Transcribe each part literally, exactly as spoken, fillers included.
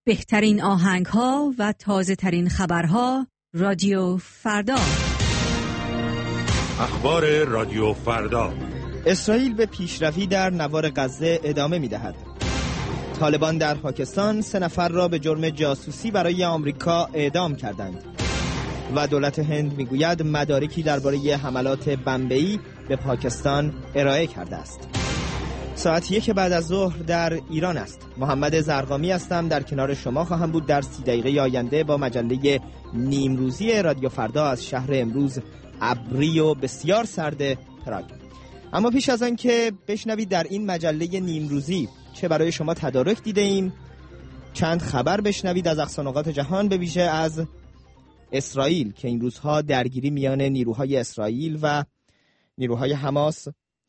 بهترین آهنگ‌ها و تازه‌ترین خبرها رادیو فردا. اخبار رادیو فردا. اسرائیل به پیشروی در نوار غزه ادامه می‌دهد. طالبان در پاکستان سه نفر را به جرم جاسوسی برای آمریکا اعدام کردند. و دولت هند میگوید مدارکی درباره حملات بمبئی به پاکستان ارائه کرده است. ساعت یک بعد از ظهر در ایران است. محمد زرقامی هستم، در کنار شما خواهم بود در سی دقیقه آینده با مجله نیمروزی رادیو فردا از شهر امروز ابری و بسیار سرد پراگ. اما پیش از آن که بشنوید در این مجله نیمروزی چه برای شما تدارک دیده ایم، چند خبر بشنوید از اقصانقاط جهان، به ویژه از اسرائیل که این روزها درگیری میان نیروهای اسرائیل و نیروهای حماس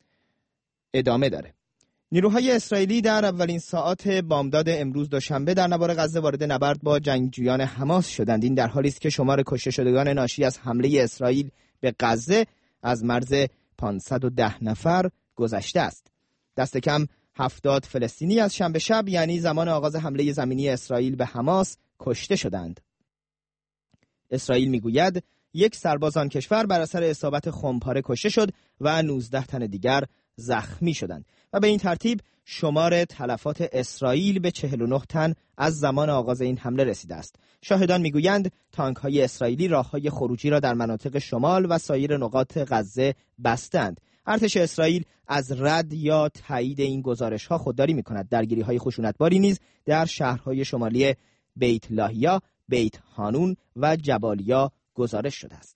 ادامه داره. نیروهای اسرائیلی در اولین ساعات بامداد امروز دوشنبه در نوار غزه وارد نبرد با جنگجویان حماس شدند. این در حالی است که شمار کشته شدگان ناشی از حمله اسرائیل به غزه از مرز پانصد و ده نفر گذشته است. دست کم هفتاد فلسطینی از شنبه شب، یعنی زمان آغاز حمله زمینی اسرائیل به حماس، کشته شدند. اسرائیل میگوید یک سرباز آن کشور بر اثر اصابت خمپاره کشته شد و نوزده تن دیگر زخمی شدند و به این ترتیب شمار تلفات اسرائیل به چهل و نه تن از زمان آغاز این حمله رسیده است. شاهدان میگویند تانک‌های اسرائیلی راه‌های خروجی را در مناطق شمال و سایر نقاط غزه بستند. ارتش اسرائیل از رد یا تایید این گزارش‌ها خودداری می‌کند. درگیری‌های خشونتباری نیز در شهرهای شمالی بیت لاهیا، بیت هانون و جبالیا گزارش شده است.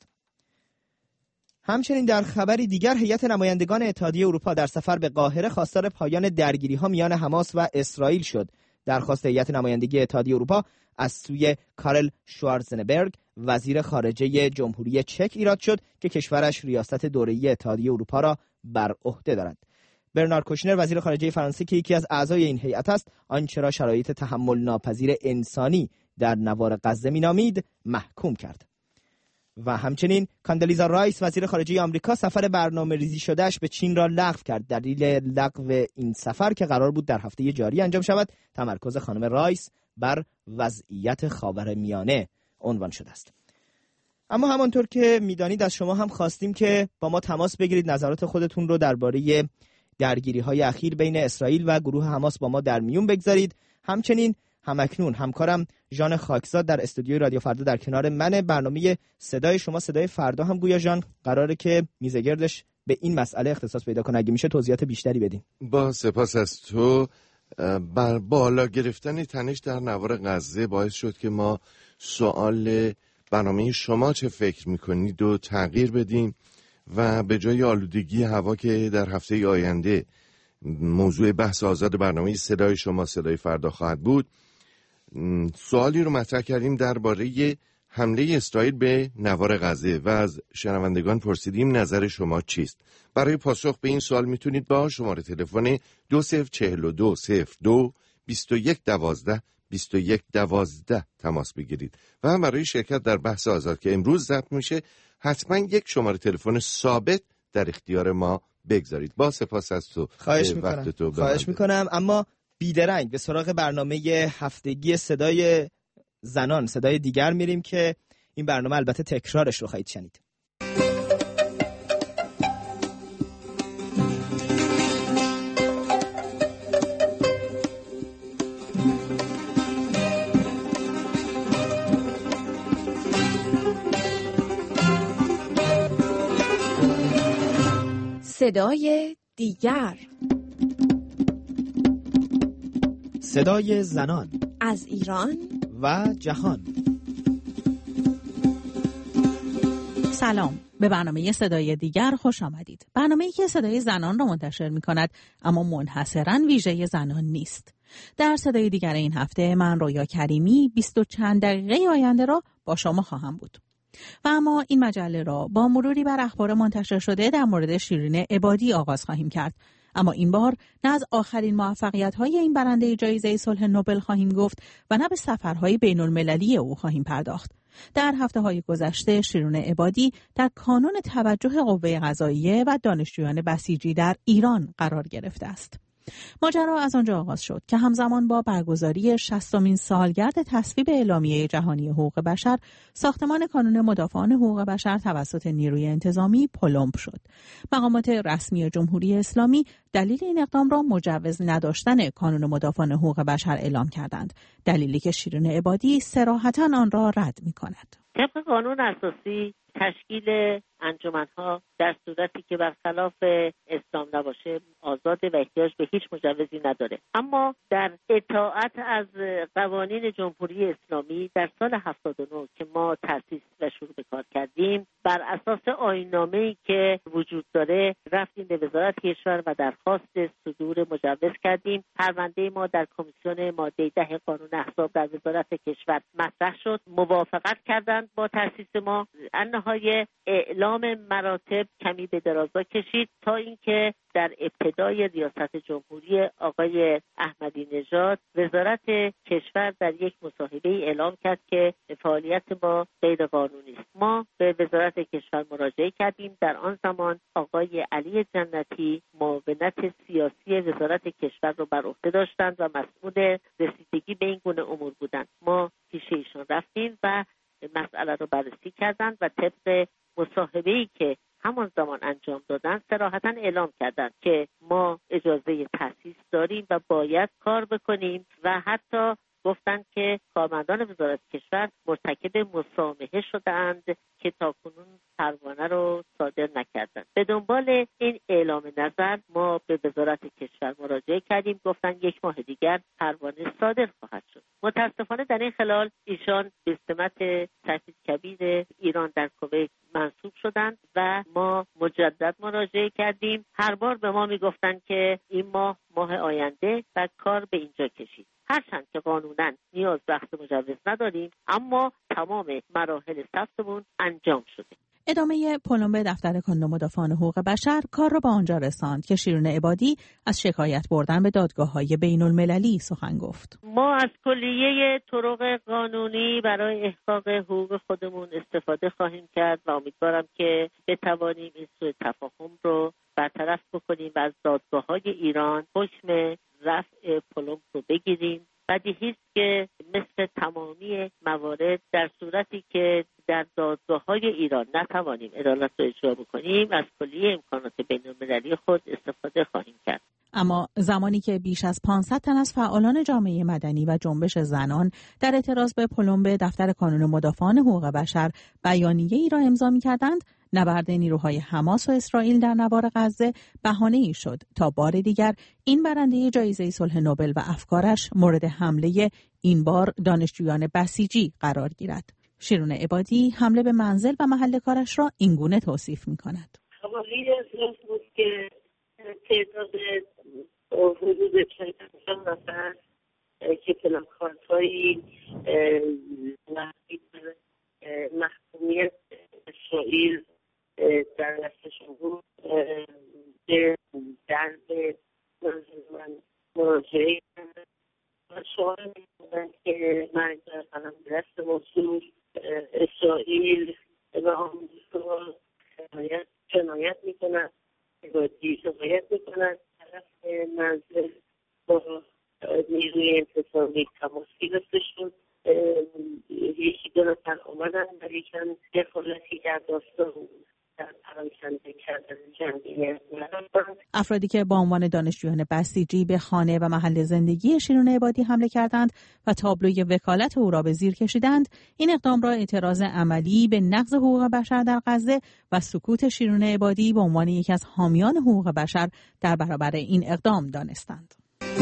همچنین در خبری دیگر، هیئت نمایندگان اتحادیه اروپا در سفر به قاهره خواستار پایان درگیری‌ها میان حماس و اسرائیل شد. درخواست هیئت نمایندگی اتحادیه اروپا از سوی کارل شوارزنبرگ، وزیر خارجه جمهوری چک، ایراد شد که کشورش ریاست دوره‌ای اتحادیه اروپا را بر عهده دارد. برنارد کوشنر، وزیر خارجه فرانسه که یکی از اعضای این هیئت است، آنچه را شرایط تحمل ناپذیر انسانی در نوار غزه مینامید محکوم کرد. و همچنین کاندلیزا رایس، وزیر خارجه آمریکا، سفر برنامه ریزی شدهش به چین را لغو کرد. دلیل لغو این سفر که قرار بود در هفته جاری انجام شود، تمرکز خانم رایس بر وضعیت خاورمیانه عنوان شده است. اما همانطور که میدانید از شما هم خواستیم که با ما تماس بگیرید، نظرات خودتون رو درباره درگیری‌های اخیر بین اسرائیل و گروه حماس با ما در میون بگذارید. همچنین همکنون همکارم ژان خاکزاد در استودیوی رادیو فردا در کنار من. برنامه صدای شما صدای فردا هم گویا ژان قراره که میزه گردش به این مسئله اختصاص پیدا کنه. اگه میشه توضیحات بیشتری بدین. با سپاس از تو. بر بالا گرفتن تنش در نوار غزه باعث شد که ما سوال برنامه شما چه فکر میکنید و تغییر بدیم و به جای آلودگی هوا که در هفته آینده موضوع بحث آزاد برنامه صدای شما صدای فردا خواهد بود، سوالی رو مطرح کردیم درباره حمله اسرائیل به نوار غزه و از شنوندگان پرسیدیم نظر شما چیست. برای پاسخ به این سوال میتونید با شماره تلفن دو صفر چهل و دو صفر دو بیست و یک دوازده بیست و یک دوازده تماس بگیرید و هم برای شرکت در بحث آزاد که امروز ضبط میشه حتما یک شماره تلفن ثابت در اختیار ما بگذارید. با سپاس از تو. خواهش میکنم. تو خواهش میکنم. اما بیدرنگ به سراغ برنامه هفتگی صدای زنان، صدای دیگر میریم که این برنامه البته تکرارش رو خواهید شنید. صدای دیگر، صدای زنان از ایران و جهان. سلام، به برنامه صدای دیگر خوش آمدید. برنامه‌ای که صدای زنان را منتشر می‌کند اما منحصراً ویژه زنان نیست. در صدای دیگر این هفته من رویا کریمی بیست و چند دقیقه آینده را با شما خواهم بود. و اما این مجله را با مروری بر اخبار منتشر شده در مورد شیرین عبادی آغاز خواهیم کرد. اما این بار نه از آخرین موفقیت‌های این برنده جایزه صلح نوبل خواهیم گفت و نه به سفرهای بین‌المللی او خواهیم پرداخت. در هفته‌های گذشته شیرین عبادی در کانون توجه قوه قضاییه و دانشجویان بسیجی در ایران قرار گرفته است. ماجرا از آنجا آغاز شد که همزمان با برگزاری شصتمین سالگرد تصویب اعلامیه جهانی حقوق بشر، ساختمان کانون مدافعان حقوق بشر توسط نیروی انتظامی پلمب شد. مقامات رسمی جمهوری اسلامی دلیل این اقدام را مجوز نداشتن کانون مدافعان حقوق بشر اعلام کردند، دلیلی که شیرین عبادی صراحتاً آن را رد می‌کند. طبق قانون اساسی تشکیل انجمن‌ها در صورتی که برخلاف اسلام نباشه آزاده و احتیاج به هیچ مجوزی نداره. اما در اطاعت از قوانین جمهوری اسلامی در سال هفتاد و نه که ما تأسیس و شروع به کار کردیم، بر اساس آیین‌نامه‌ای که وجود داره رفتیم به وزارت کشور و درخواست صدور مجوز کردیم. پرونده ما در کمیسیون ماده ده قانون احزاب در وزارت کشور مطرح شد. موافقت کردند با تأسیس ما. انهای اعلام مراتب کمی به درازا کشید تا اینکه در ابتدای ریاست جمهوری آقای احمدی نژاد وزارت کشور در یک مصاحبه اعلام کرد که فعالیت ما غیر قانونی است. ما به وزارت کشور مراجعه کردیم. در آن زمان آقای علی جنتی معاونت سیاسی وزارت کشور رو بر عهده داشتند و مسئول رسیدگی به این گونه امور بودند. ما پیش ایشان رفتیم و مسئله رو بررسی کردند و طبق مصاحبه‌ای که همان زمان انجام دادن صراحتاً اعلام کردند که ما اجازه تأسیس داریم و باید کار بکنیم و حتی گفتند که کارمندان وزارت کشور مرتکب مسامحه شدند که تاکنون پروانه رو صادر نکردند. به دنبال این اعلام نظر ما به وزارت کشور مراجعه کردیم. گفتند یک ماه دیگر پروانه صادر خواهد شد. متاسفانه در این خلال ایشان به سمت سفیر کبیر ایران در کویت منصوب شدند و ما مجدد مراجعه کردیم. هر بار به ما میگفتند که این ماه ماه آینده و کار به اینجا کشید. هرچند که قانونا نیاز به اخذ مجوز نداریم، اما تمام مراحل ثبتمون انجام شده. ادامه پلمب دفتر کانون مدافعان حقوق بشر کار را به آنجا رساند که شیرین عبادی از شکایت بردن به دادگاه‌های بین‌المللی سخن گفت. ما از کلیه طرق قانونی برای احقاق حقوق خودمون استفاده خواهیم کرد و امیدوارم که بتوانیم این سوء تفاهم رو برطرف بکنیم و از دادگاه‌های ایران حکم رفع پلمب رو بگیریم. بدیهی است که مثل تمامی موارد در صورتی که در دادگاه‌های ایران نتوانیم عدالت رو اجرا بکنیم، از کلیه امکانات بین‌المللی خود استفاده خواهیم کرد. اما زمانی که بیش از پانصد تن از فعالان جامعه مدنی و جنبش زنان در اعتراض به پلمب دفتر کانون مدافعان حقوق بشر بیانیه‌ای را امضا می‌کردند، نبرد نیروهای حماس و اسرائیل در نوار غزه بهانه‌ای شد تا بار دیگر این برنده جایزه صلح نوبل و افکارش مورد حمله این بار دانشجویان بسیجی قرار گیرد. شیرین عبادی حمله به منزل و محل کارش را اینگونه توصیف می‌کند. حوالی از روز بود که تعداد حدود چند نفر که پلاکاردهایی محکومیت اسرائیل در دستشون بود به درد منزل من مراجعه کردن و سوال می‌کنند که مرگ در قلم دست موضوع اسرائیل و آمریکا جنایت می‌کند و جنایت می‌کند. طرف منزل با نیروی انتظامی تماس گرفته شد. یکی دو نفر آمدن ولی چند دخالتی در داستان در پراکنده کردن جمعیت ندارند. افرادی که با عنوان دانشجویان بسیجی به خانه و محل زندگی شیرین عبادی حمله کردند و تابلوی وکالت او را به زیر کشیدند، این اقدام را اعتراض عملی به نقض حقوق بشر در غزه و سکوت شیرین عبادی به عنوان یکی از حامیان حقوق بشر در برابر این اقدام دانستند.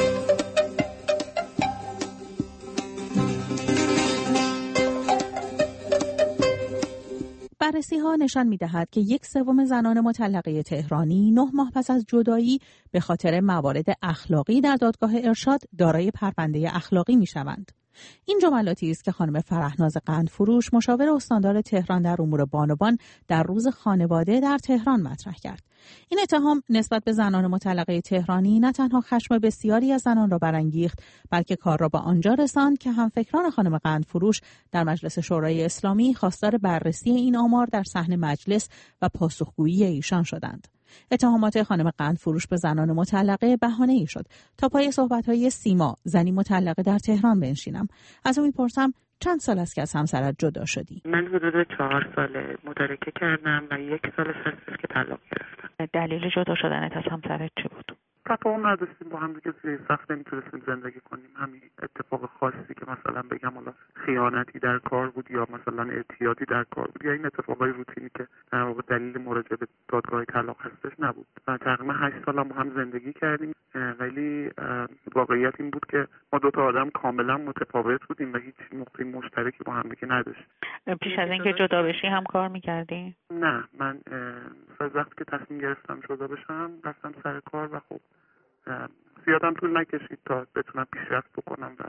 بررسی ها نشان می دهد که یک سوم زنان مطلقه تهرانی نه ماه پس از جدایی به خاطر موارد اخلاقی در دادگاه ارشاد دارای پرونده اخلاقی می شوند. این جملاتی است که خانم فرحناز قندفروش مشاور استاندار تهران در امور بانوان در روز خانواده در تهران مطرح کرد. این اتهام نسبت به زنان مطلقه تهرانی نه تنها خشم بسیاری از زنان را برانگیخت، بلکه کار را به آنجا رساند که همفکران خانم قندفروش در مجلس شورای اسلامی خواستار بررسی این آمار در صحن مجلس و پاسخگویی ایشان شدند. اتهامات خانم قندفروش به زنان مطلقه بهانه‌ای شد تا پای صحبت‌های سیما، زنی مطلقه در تهران بنشینم. از او می‌پرسم چند سال است که از همسرت جدا شدی؟ من حدود چهار ساله مدارکه کردم و یک سال هستش که طلاق گرفتم. دلیل جدا شدنت از همسرت چی بود؟ تفاهم نداشتیم با هم دیگه، توی سخت نمیتونستیم زندگی کنیم. همین اتفاق خاصی که مثلا بگم حالا خیانتی در کار بود یا مثلا اعتیادی در کار بود یا این اتفاقای روتینی که در واقع دلیل مراجعه به دادگاه طلاق هستش نبود. و تقریبا هشت سال هم با هم زندگی کردیم، ولی واقعیت این بود که ما دو تا آدم کاملا متفاوت بودیم و هیچ نقطه مشترکی با هم دیگه نداشتیم. پیش از اینکه جدا بشی هم کار می‌کردی؟ نه، من از وقتی که تصمیم گرفتم جدا بشم رفتم سر کار و خب زیادم طول نکشید تا بتونم پیشرفت بکنم و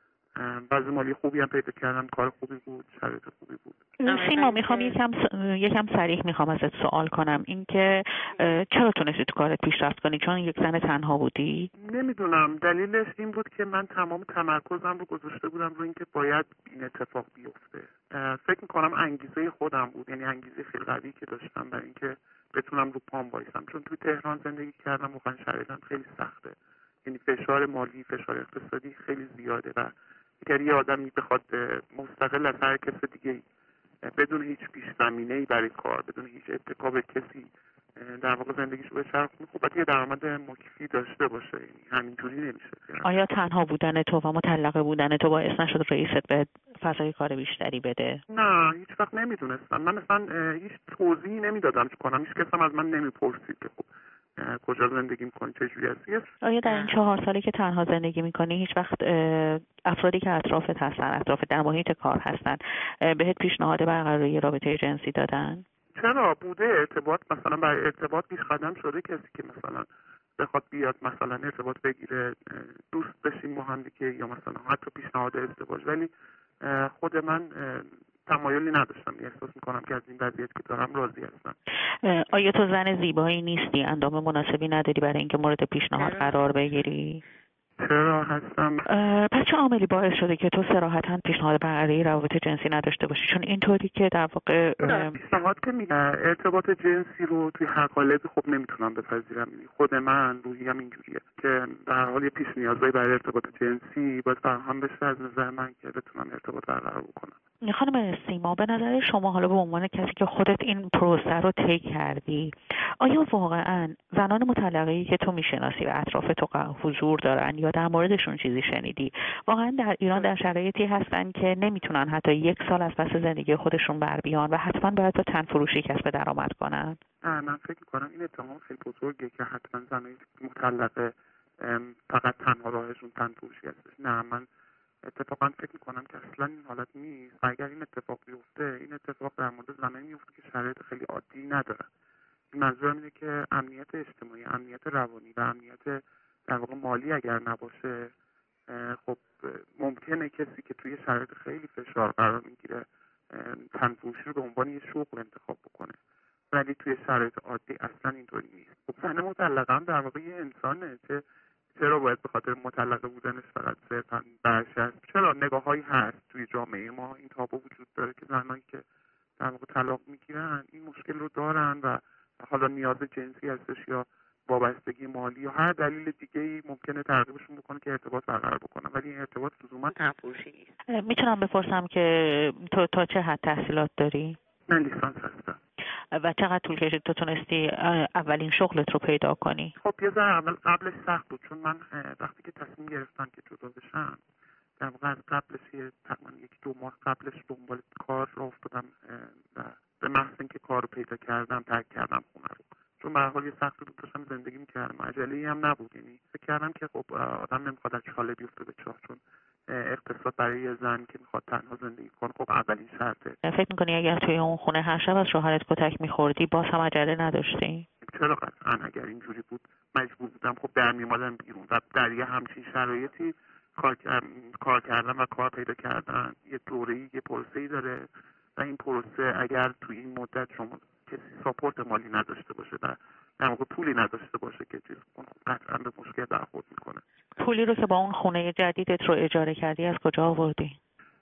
وضع مالی خوبی هم پیدا کردم، کار خوبی بود، شرایط خوبی بود. سیما، میخوام یکم یکم صریح میخوام ازت سوال کنم، اینکه چرا تونستی تو کارت پیشرفت کنی؟ چون یک زن تنها بودی؟ نمیدونم، دلیلش این بود که من تمام تمرکزم رو گذاشته بودم رو اینکه باید این اتفاق بیفته. فکر میکنم انگیزه خودم بود، یعنی انگیزه خیلی قوی که داشتم برای اینکه بتونم رو پام وایسم، چون توی تهران زندگی کردم واقعا شرایطم خیلی سخته، یعنی فشار مالی، فشار اقتصادی خیلی زیاده و اگر یه آدمی بخواد مستقل از هر کس دیگه بدون هیچ پیش زمینه‌ای برای کار، بدون هیچ اتکا به کسی در واقع زندگیشو به چرخ کنه، خب باید یه درآمد مکفی داشته باشه، یعنی همینجوری نمیشه. آیا تنها بودن تو و مطلقه بودن تو باعث نشد رئیست به فضای کار بیشتری بده؟ نه، هیچ وقت نمیدونستم. من مثلا هیچ توضیحی نمیدادم چه کنم، هیچ کس هم از من نمیپرسید که خب کجا زندگی میکنی، چه جوری هستی. آیا در این چهار سالی که تنها زندگی میکنی هیچ وقت افرادی که اطرافت هستن، اطراف در محیط کار هستن، بهت پیشنهاد برقراری رابطه جنسی دادن؟ چرا بوده، ارتباط مثلا برای ارتباط پیش قدم شده، کسی که مثلا بخواد بیاد مثلا ارتباط بگیره، دوست بشیم با هم دیگه، یا مثلا حتی پیشنهاد ازدواج، ولی خود من تمایلی نداشتم. احساس میکنم که از این وضعیت که دارم راضی هستم. آیا تو زن زیبایی نیستی؟ اندام مناسبی نداری برای اینکه مورد پیشنهاد قرار بگیری؟ چرا هستم؟ پس چه عاملی باعث شده که تو صراحتاً پیشنهاد برقراری روابط جنسی نداشته باشی؟ چون اینطوری که در واقع پیشنهاد که میگه ارتباط جنسی رو توی هر قالبی خب نمیتونم بپذیرم. خود من روحیم اینجوریه که به هر حال یه پیش نیازی برای ارتباط جنسی باید فراهم بشه از نظر من که بتونم ارتباط برقرار بکنم. خانم سیما، به نظر شما حالا به عنوان کسی که خودت این پروسه رو طی کردی، آیا واقعاً زنان مطلقه‌ای که تو میشناسی و اطراف تو حضور دارن یا در موردشون چیزی شنیدی، واقعاً در ایران در شرایطی هستن که نمیتونن حتی یک سال از پس زندگی خودشون بر بیان و حتما باید با تن فروشی کسب درآمد کنن؟ من فکر می‌کنم این اتهام خیلی بزرگه که حتما زنان مطلقه فقط تنها راهشون تن فروشی هستش. نه، من اتفاقا فکر میکنم که اصلا این حالت نیست. اگر این اتفاق بیفته، این اتفاق در مورد زنانی میفته که شرایط خیلی عادی ندارن. منظورم اینه که امنیت اجتماعی، امنیت روانی و امنیت در واقع مالی اگر نباشه، خب ممکنه کسی که توی شرایط خیلی فشار قرار میگیره تنفروشی رو به عنوان یه شغل انتخاب بکنه، ولی توی شرایط عادی اصلا اینطوری نیست. خب زن مطلقه هم در واقع یه انسانه که چرا باید به خاطر مطلقه بودنش فقط صرفاً برشست؟ چرا نگاه‌هایی هست توی جامعه ما، این تابو وجود داره که زنایی که در واقع طلاق میگیرن این مشکل رو دارن و حالا نیاز جنسی هستش یا وابستگی مالی یا هر دلیل دیگه‌ای ممکنه ترغیبشون بکنه که ارتباط برقرار بکنن، ولی این ارتباط لزوما تنفروشی نیست. میتونم بپرسم که تو تا چه حد تحصیلات داری؟ من لیسانس هستم. و چقدر طول کشید تو تونستی اولین شغلت رو پیدا کنی؟ خب یه ذره اول قبلش سخت بود، چون من وقتی که تصمیم گرفتم که جدا بشم در واقع از قبلش تقریبا یک دو ماه قبلش دنبال کار رو افتادم و به محض اینکه کار رو پیدا کردم ترک کردم خونه رو، چون به هر حال یه سختی بود، داشتم زندگی می‌کردم، عجله‌ای هم نبود. یعنی فکر کردم که خب آدم نمی‌خواد از چاله بیفته به چاه، چون اقتصاد برای یه زن که میخواد تنها زندگی کنه خب اولین شرطه. فکر میکنی اگر توی اون خونه هر شب از شوهرت کتک میخوردی باز هم عجله نداشتی؟ چرا قطعا اگر اینجوری بود مجبور بودم خب در میومدم بیرون و در یه همچین شرایطی کار, کار کردن و کار پیدا کردن یه دوره‌ای، یه پروسه‌ای داره و این پروسه اگر توی این مدت شما کسی ساپورت مالی نداشته باشه و در واقع پولی نداشته باشه که چیز کنه قطعا به مشکل برخورد میکنه. پولی رو که با اون خونه جدیدت رو اجاره کردی از کجا آوردی؟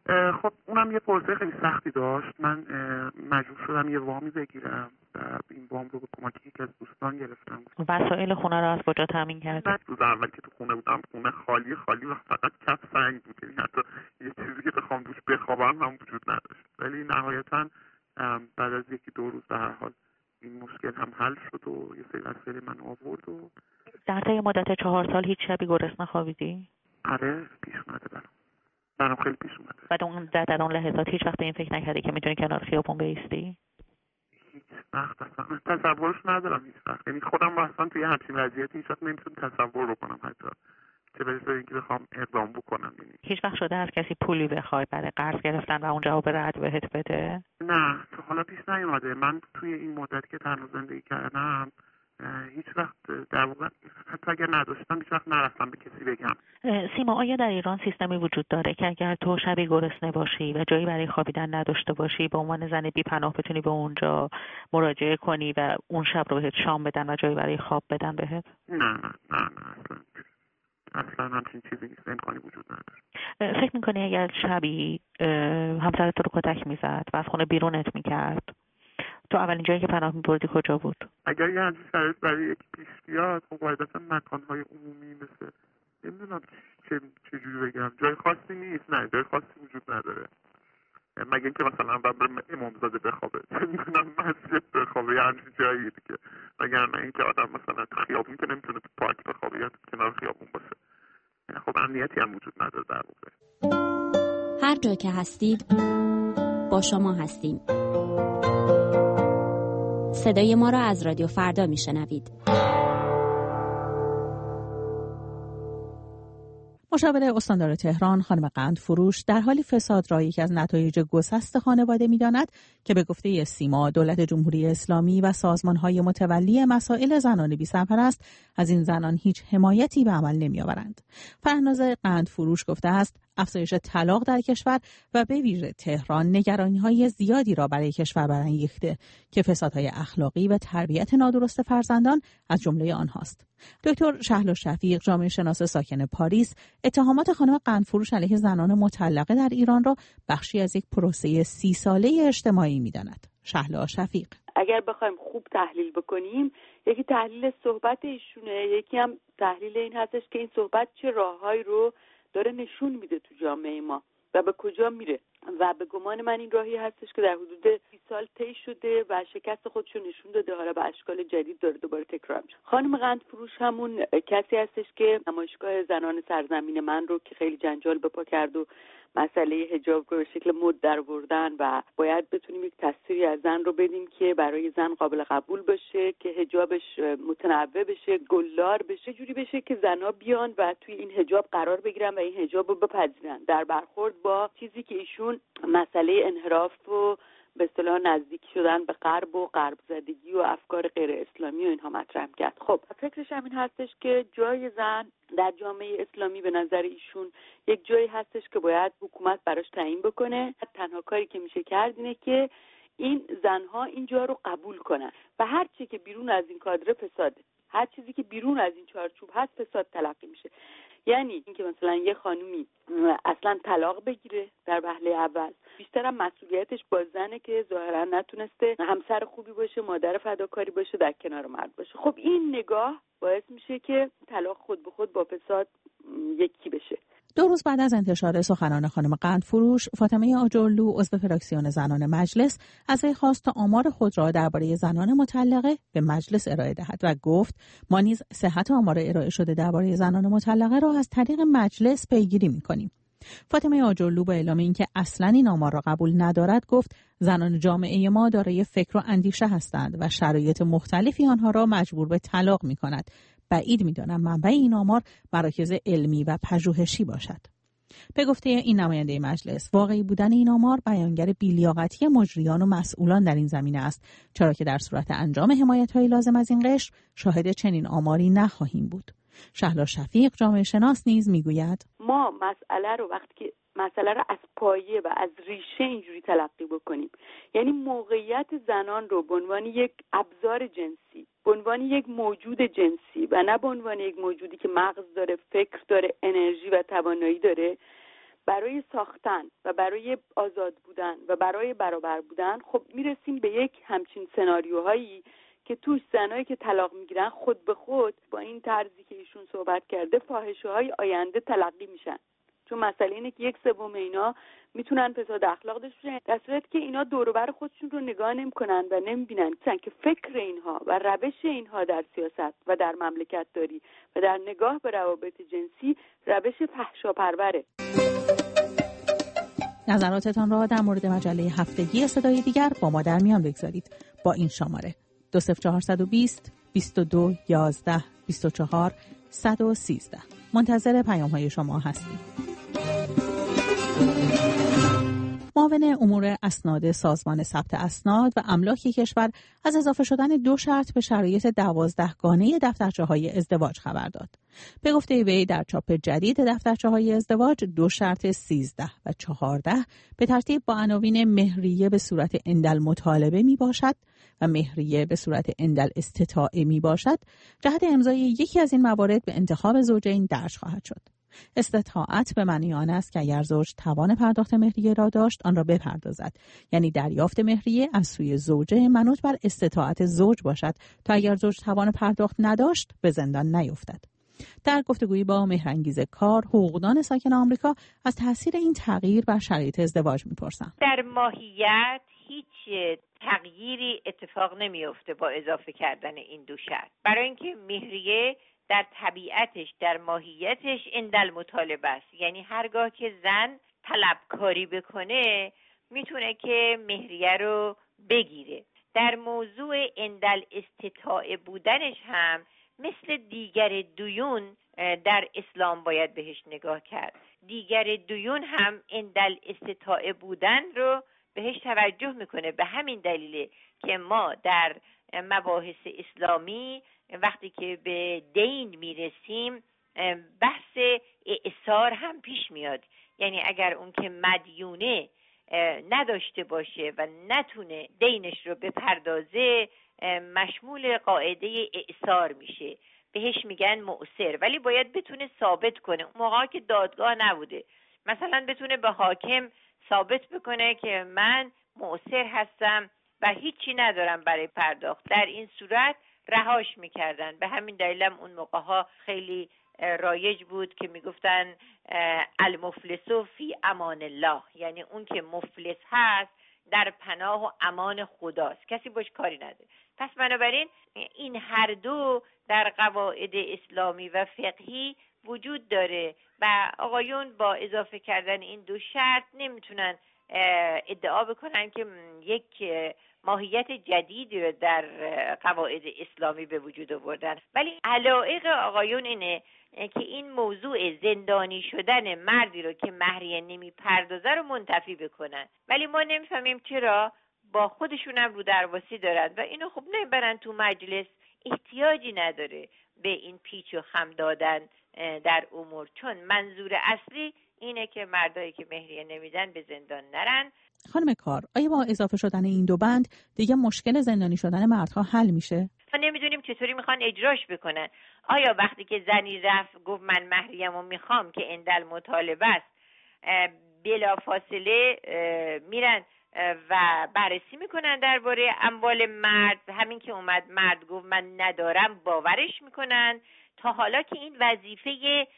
خب اونم یه پروسه خیلی سختی داشت. من مجبور شدم یه وامی بگیرم و این وام رو به کمک یکی از دوستان گرفتم. وسایل خونه رو از کجا تامین کردی؟ روز اول که تو خونه بودم خونه خالی خالی و فقط کف سنگ بود، یعنی حتی یه چیزی که بخوام توش بخوابم هم وجود نداشت. ولی نهایتاً بعد از یکی دو روز به هر حال این مشکل هم حل شد و یه سری وسایل من آورد. و در طی مدت چهار سال هیچ شبی گرسنه خوابیدی؟ آره پیش اومده برام. برام خیلی پیش اومده. بعد اون در, در اون لحظات هیچ وقت این فکر نکردی که میتونی کنار خیابون بایستی؟ هیچ وقت اصلا تصورش ندارم هیچ وقت. یعنی خودم اصلا توی همچین وضعیتی هیچ وقت نمیتونم تصور بکنم، حتی چه برسه اینکه بخوام اقدام بکنم. یعنی هیچ وقت شده از کسی پولی بخوای برای قرض گرفتن و اون جواب رد بهت بده؟ نه تا حالا پیش نیومده. من توی این مدت که تنها زندگی کردم هیچ وقت در واقع حتی اگر نداشتم هیچ وقت نرفتم به کسی بگم. سیما، آیا در ایران سیستمی وجود داره که اگر تو شبی گرسنه باشی و جایی برای خوابیدن نداشته باشی به عنوان زن بی پناه بتونی به اونجا مراجعه کنی و اون شب رو بهت شام بدن و جایی برای خواب بدن بهت؟ نه نه نه نه اصلا اصلا همچین چیزی نیست، امکانی وجود نداره. فکر میکنی اگر شبی همسرت تو رو کتک میزد و از خونه بیرونت میکرد، تو اولین جایی که پناه میبردی کجا بود؟ اگر یه همچین شرایط برای یکی پیش بیاد خب قاعدتا مکانهای عمومی مثل نمیدونم چه چجوری بگم جای خاصی نیست. نه جای خاصی وجود نداره مگه اینکه مثلا برم امامزاده بخوابه، نمیدونم مسجد بخوابه یا همچین جایی دیگه. مگر نه اینکه آدم مثلا تو خیابون که نمیتونه تو پارک بخوابه یا تو کنار خیابون باشه. خب امنیتی هم وجود نداره در واقع. هر جا که هستید با شما هستیم. صدای ما را از رادیو فردا میشنوید. مشاور استاندار تهران خانم قندفروش در حالی فساد را یکی از نتایج گسست خانواده می‌داند که به گفته سیما دولت جمهوری اسلامی و سازمان‌های متولی مسائل زنان بی‌سرپرست از این زنان هیچ حمایتی به عمل نمی‌آورند. فرناز قندفروش گفته است افزایش طلاق در کشور و به ویژه تهران نگرانی‌های زیادی را برای کشور برانگیخته که فسادهای اخلاقی و تربیت نادرست فرزندان از جمله آنهاست. دکتر شهلا شفیق، جامعه شناس ساکن پاریس، اتهامات خانم قندفروش علیه زنان مطلقه در ایران را بخشی از یک پروسه سی ساله اجتماعی می‌داند. شهلا شفیق: اگر بخوایم خوب تحلیل بکنیم، یکی تحلیل صحبت ایشونه، یکی هم تحلیل این هستش که این صحبت چه راههایی رو داره نشون میده تو جامعه ما و به کجا میره. و به گمان من این راهی هستش که در حدود سی سال طی شده و شکست خودشو نشون داده، حالا به اشکال جدید داره دوباره تکرار میشه. خانم قندفروش همون کسی هستش که نمایشگاه زنان سرزمین من رو که خیلی جنجال به پا کرد و مسئله حجاب رو به شکل مد در بردن و باید بتونیم یک تصویری از زن رو بدیم که برای زن قابل قبول باشه، که حجابش متنوع بشه، گلدار بشه، جوری بشه که زنها بیان و توی این حجاب قرار بگیرن و این حجاب رو بپذیرن، در برخورد با چیزی که ایشون مسئله انحراف و به اصطلاح نزدیک شدن به غرب و غرب زدگی و افکار غیر اسلامی و اینها مطرح کرد. خب فکرش همین هستش که جای زن در جامعه اسلامی به نظر ایشون یک جایی هستش که باید حکومت براش تعیین بکنه. تنها کاری که میشه کرد اینه که این زنها اینجا رو قبول کنن و هر چی که بیرون از این کادر فساده، هر چیزی که بیرون از این چارچوب هست فساد تلقی میشه. یعنی اینکه مثلا یه خانومی اصلا طلاق بگیره در وهله اول، بیشتر هم مسئولیتش با زنه که ظاهرا نتونسته همسر خوبی باشه، مادر فداکاری باشه، در کنار مرد باشه. خب این نگاه باعث میشه که طلاق خود به خود با فساد یکی بشه. دو روز بعد از انتشار سخنان خانم قندفروش، فاطمه آجرلو عضو فراکسیون زنان مجلس از وی خواست تا آمار خود را درباره زنان مطلقه به مجلس ارائه دهد و گفت ما نیز صحت آمار ارائه شده درباره زنان مطلقه را از طریق مجلس پیگیری می‌کنیم. فاطمه آجرلو با اعلام اینکه اصلاً این آمار را قبول ندارد گفت زنان جامعه ما دارای فکر و اندیشه هستند و شرایط مختلفی آنها را مجبور به طلاق می‌کند. بعید می‌دانم منبع این آمار مراکز علمی و پژوهشی باشد. به گفته این نماینده مجلس، واقعی بودن این آمار بیانگر بی‌لیاقتی مجریان و مسئولان در این زمینه است، چرا که در صورت انجام حمایت‌های لازم از این قشر شاهد چنین آماری نخواهیم بود. شهلا شفیق، جامعه شناس، نیز میگوید ما مسئله رو وقتی که مسئله رو از پایه و از ریشه اینجوری تلقی بکنیم، یعنی موقعیت زنان رو به عنوان یک ابزار جنسی، به عنوان یک موجود جنسی و نه به عنوان یک موجودی که مغز داره، فکر داره، انرژی و توانایی داره برای ساختن و برای آزاد بودن و برای برابر بودن، خب میرسیم به یک همچین سناریوهایی که توش زنایی که طلاق میگیرن خود به خود با این طرزی که ایشون صحبت کرده فاحشه‌های آینده تلقی میشن. چون مسئله اینه که یک سوم اینا میتونن فساد اخلاق داشته باشن، در صورتی که اینا دور و بر خودشون رو نگاه نمی‌کنن و نمی‌بینن که فکر اینها و روش اینها در سیاست و در مملکت داری و در نگاه به روابط جنسی روش فحشاپروره. نظراتتان را در مورد مجله هفتگی صدای دیگر با ما در میان بگذارید با این شماره دو صفر چهارصد و بیست بیست و دو یازده بیست و چهار صد و سیزده. منتظر پیام‌های شما هستیم. معاون امور اسناد سازمان ثبت اسناد و املاک کشور از اضافه شدن دو شرط به شرایط دوازدهگانه دفترچه‌های ازدواج خبر داد. به گفته وی در چاپ جدید دفترچه‌های ازدواج دو شرط سیزده و چهارده به ترتیب با عناوین مهریه به صورت عند مطالبه می باشد و مهریه به صورت عند استطاعه می باشد. جهت امضای یکی از این موارد به انتخاب زوجین درج خواهد شد. استطاعت به معنی آن است که اگر زوج توان پرداخت مهریه را داشت آن را بپردازد، یعنی دریافت مهریه از سوی زوجه منوط بر استطاعت زوج باشد تا اگر زوج توان پرداخت نداشت به زندان نیفتد. در گفتگویی با مهرانگیز کار، حقوقدان ساکن آمریکا از تاثیر این تغییر بر شرایط ازدواج می‌پرسم. در ماهیت هیچ تغییری اتفاق نمی‌افته با اضافه کردن این دو شرط، برای اینکه مهریه در طبیعتش در ماهیتش عند مطالبه است، یعنی هرگاه که زن طلبکاری بکنه میتونه که مهریه رو بگیره. در موضوع عند استطاعه بودنش هم مثل دیگر دیون در اسلام باید بهش نگاه کرد. دیگر دیون هم عند استطاعه بودن رو بهش توجه میکنه. به همین دلیله که ما در مباحث اسلامی وقتی که به دین میرسیم بحث اعصار هم پیش میاد، یعنی اگر اون که مدیونه نداشته باشه و نتونه دینش رو بپردازه مشمول قاعده اعصار میشه، بهش میگن معسر، ولی باید بتونه ثابت کنه. اون موقع که دادگاه نبوده مثلا بتونه به حاکم ثابت بکنه که من معسر هستم و هیچی ندارم برای پرداخت. در این صورت رهاش میکردن. به همین دلیل هم اون موقع ها خیلی رایج بود که میگفتن المفلس فی امان الله، یعنی اون که مفلس هست در پناه و امان خداست، کسی باش کاری نداره. پس بنابراین این هر دو در قواعد اسلامی و فقهی وجود داره و آقایون با اضافه کردن این دو شرط نمیتونن ادعا بکنن که یک ماهیت جدیدی رو در قواعد اسلامی به وجود آوردن. ولی علایق آقایون اینه که این موضوع زندانی شدن مردی رو که مهریه نمی پردازه رو منتفی بکنن، ولی ما نمیفهمیم چرا با خودشون هم رو درواسی دارن و اینو خب نمیبرن تو مجلس. احتیاجی نداره به این پیچ و خم دادن در امور، چون منظور اصلی اینه که مردایی که مهریه نمیدن به زندان نرن. خانم کار، آیا با اضافه شدن این دو بند دیگه مشکل زندانی شدن مردها حل میشه؟ ما نمیدونیم چطوری میخوان اجراش بکنن. آیا وقتی که زنی رفت گفت من مهریه‌مو میخوام که عند المطالبه است، بلا فاصله میرن و بررسی میکنن درباره اموال مرد؟ همین که اومد مرد گفت من ندارم باورش میکنن؟ تا حالا که این وظیفه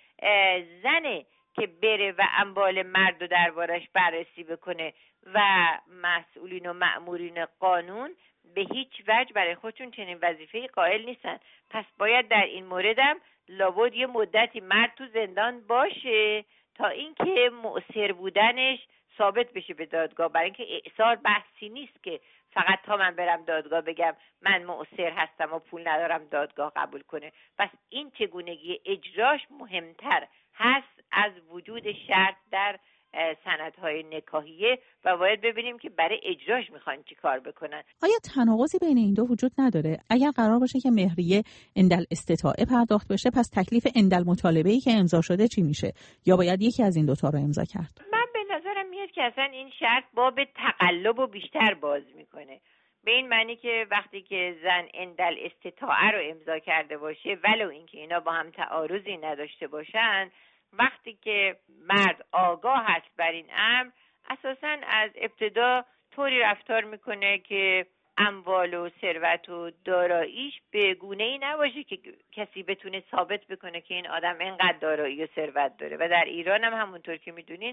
زنه که بره و اموال مرد رو دربارش بررسی بکنه و مسئولین و مأمورین قانون به هیچ وجه برای خودشون چنین وظیفه قائل نیستن. پس باید در این موردم لابد یه مدتی مرد تو زندان باشه تا اینکه مؤثر بودنش ثابت بشه به دادگاه، برای اینکه اعصار بحثی نیست که فقط تا من برم دادگاه بگم من مؤثر هستم و پول ندارم دادگاه قبول کنه. پس این چگونگی اجراش مهمتر هست از وجود شرط در سندهای نکاحیه و باید ببینیم که برای اجراش میخوان چی کار بکنن. آیا تناقضی بین این دو وجود نداره؟ اگر قرار باشه که مهریه عند الاستطاعه پرداخت بشه، پس تکلیف عند المطالبه‌ای که امضا شده چی میشه؟ یا باید یکی از این دوتا رو امضا کرد؟ من به نظرم میاد که اصلا این شرط باب تقلب و بیشتر باز میکنه، به این معنی که وقتی که زن عند الاستطاعه رو امضا کرده باشه ولو اینکه اینا با هم تعارضی نداشته باشن، وقتی که مرد آگاه هست بر این امر، اساساً از ابتدا طوری رفتار میکنه که اموال و ثروت و داراییش به گونه‌ای نباشه که کسی بتونه ثابت بکنه که این آدم اینقدر دارایی و ثروت داره. و در ایران هم همونطور که میدونین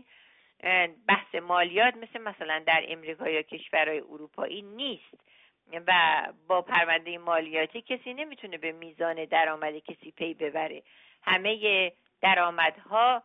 بحث مالیات مثل مثلا در امریکا یا کشورهای اروپایی نیست و با پرونده مالیاتی کسی نمیتونه به میزان درآمد کسی پی ببره. همه درآمدها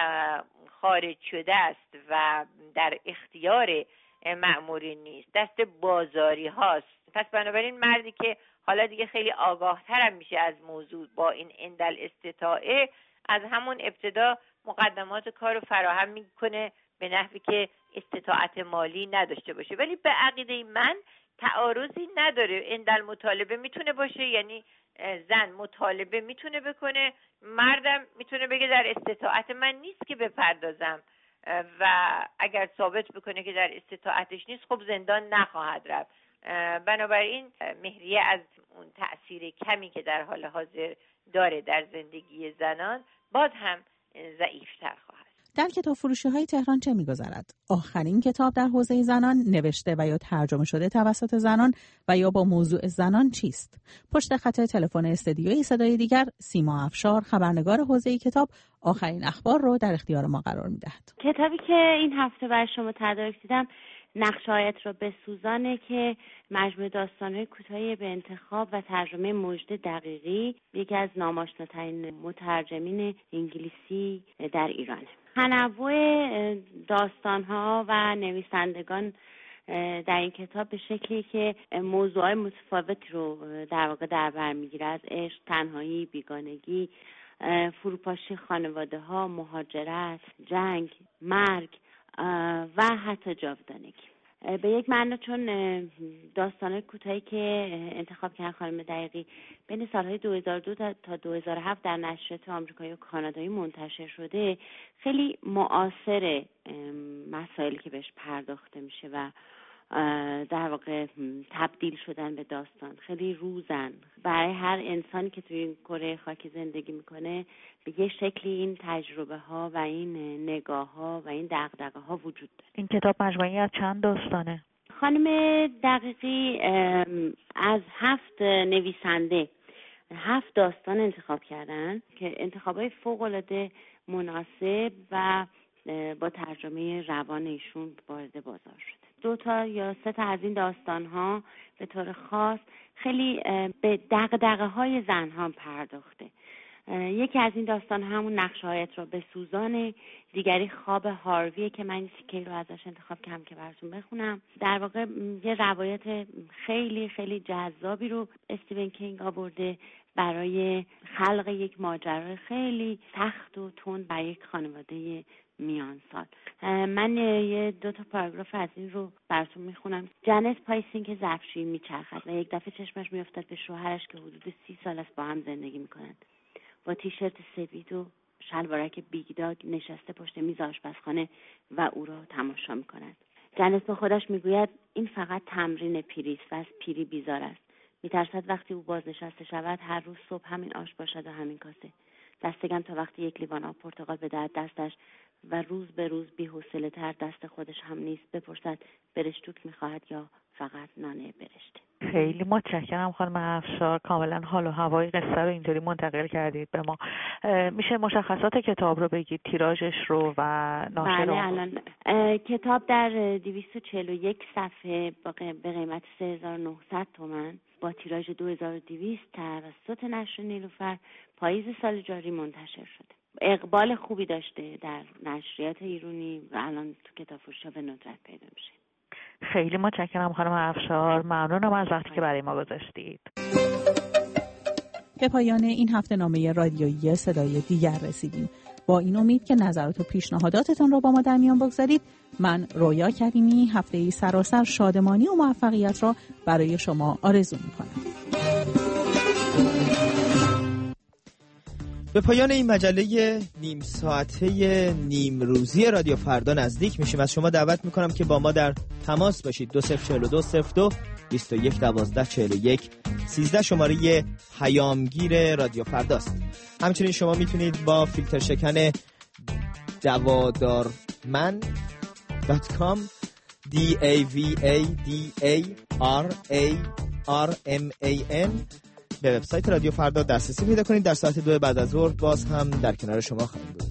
خارج شده است و در اختیار مأمورین نیست، دست بازاری هاست. پس بنابراین مردی که حالا دیگه خیلی آگاه تر میشه از موضوع با این اندل استطاعه، از همون ابتدا مقدمات کار رو فراهم میکنه به نحوی که استطاعت مالی نداشته باشه. ولی به عقیده من تعارضی نداره، اندل مطالبه میتونه باشه، یعنی زن مطالبه میتونه بکنه، مردم میتونه بگه در استطاعت من نیست که بپردازم و اگر ثابت بکنه که در استطاعتش نیست خب زندان نخواهد رفت. بنابراین مهریه از اون تأثیر کمی که در حال حاضر داره در زندگی زنان باز هم ضعیف‌تر خواهد. در کتاب فروشی های تهران چه می‌گذرد؟ آخرین کتاب در حوزه زنان نوشته و یا ترجمه شده توسط زنان و یا با موضوع زنان چیست؟ پشت خط تلفن استدیوی صدای دیگر سیما افشار، خبرنگار حوزه کتاب، آخرین اخبار رو در اختیار ما قرار می‌دهد. کتابی که این هفته برای شما تدارک دیدم نقش‌هایت را بسوزانه که مجموعه داستان‌های کوتاهی به انتخاب و ترجمه مجد دقیقی، یکی از ناماشناترین مترجمین انگلیسی در ایرانه. تنوع داستان‌ها و نویسندگان در این کتاب به شکلی که موضوعات متفاوتی رو در واقع در بر می‌گیره، از عشق، تنهایی، بیگانگی، فروپاشی خانواده‌ها، مهاجرت، جنگ، مرگ و حتی جاودانگی. به یک معنی چون داستان‌های کوتاهی که انتخاب کردن خانم دقیقی بین سال‌های دو هزار و دو تا دو هزار و هفت در نشریات آمریکایی و کانادایی منتشر شده، خیلی معاصر مسائلی که بهش پرداخته میشه و در واقع تبدیل شدن به داستان خیلی روزن. برای هر انسانی که توی این کره خاکی زندگی میکنه به یه شکلی این تجربه ها و این نگاه ها و این دغدغه ها وجود داره. این کتاب مجموعی از چند داستانه؟ خانم دقیقی از هفت نویسنده هفت داستان انتخاب کردن که انتخابای فوق‌العاده مناسب و با ترجمه روان ایشون وارد بازار شده. دو تا یا سه تا از این داستان‌ها به طور خاص خیلی به دغدغه‌های زن‌ها پرداخته. یکی از این داستان همون نقش‌هایت رو به سوزان، دیگری خواب هارویه که من سیکه رو ازش انتخاب کردم که براتون بخونم. در واقع یه روایت خیلی خیلی جذابی رو استیون کینگ آورده برای خلق یک ماجرای خیلی سخت و تند برای یک خانواده میان سال. من یه دو تا پاراگراف از این رو براتون میخونم. جنس پایسین که ظرفشویی میچرخد و یک دفعه چشمش میافتد به شوهرش که حدود سی سال است با هم زندگی میکنند. با تیشرت سفید و شلوارک بیگداگ نشسته پشت میز آشپزخانه و او را تماشا میکند. جنس به خودش میگوید این فقط تمرین پیری است و از پیری بیزار است. میترسد وقتی او بازنشسته شود هر روز صبح همین آش باشد و همین کاسه. دستگم تا وقتی یک لیوان آب پرتقال بدهد دستش و روز به روز بی‌حوصله تر دست خودش هم نیست بپرسد برشتوک میخواهد یا فقط نان برشته. خیلی متشکرم خانم افشار، کاملا حال و هوای قصه رو اینطوری منتقل کردید به ما. میشه مشخصات کتاب رو بگید، تیراژش رو و ناشر رو؟ بله، الان کتاب در دویست و چهل و یک صفحه به قیمت سه هزار و نهصد تومان با تیراژ دو هزار و دویست توسط نشر نیلوفر پاییز سال جاری منتشر شده. اقبال خوبی داشته در نشریات ایرانی و الان تو کتاب فروشی‌ها به ندرت پیدا میشه. خیلی متشکرم خانم افشار، ممنونم از وقتی که برای ما گذاشتید. به پایان این هفته نامه رادیویی صدای دیگر رسیدیم. با این امید که نظرات و پیشنهاداتتان را با ما در میان بگذارید، من رویا کریمی هفته‌ای سراسر شادمانی و موفقیت را برای شما آرزو می‌کنم. به پایان این مجله نیم ساعته نیم روزی رادیو فردا نزدیک میشیم. از شما دعوت میکنم که با ما در تماس باشید. دو صفر چهل و دو صفر دو بیست و یک دوازده چهل و یک سیزده شماره پیامگیر رادیو فرداست. همچنین شما میتونید با فیلتر شکن دوادارمن دات کام دی ای وی ای دی ای آر ای آر ام ای ان. به وبسایت رادیو فردا دسترسی پیدا کنید. در ساعت دو بعد از ظهر باز هم در کنار شما خواهیم بود.